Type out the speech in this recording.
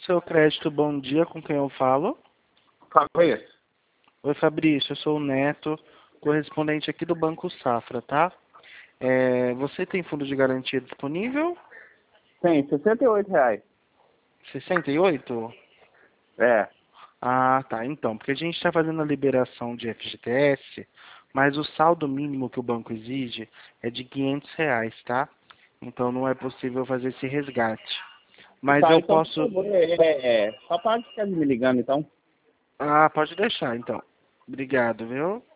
Seu crédito, bom dia, com quem eu falo? Fabrício. Oi, Fabrício, eu sou o Neto, correspondente aqui do Banco Safra, tá? Você tem fundo de garantia disponível? Tem, R$ 68. 68? É. Ah, tá, então, porque a gente está fazendo a liberação de FGTS, mas o saldo mínimo que o banco exige é de R$ 500, tá? Então não é possível fazer esse resgate. Mas Tá, eu então, por posso... favor, só para ficar me ligando, então. Ah, pode deixar, então. Obrigado, viu?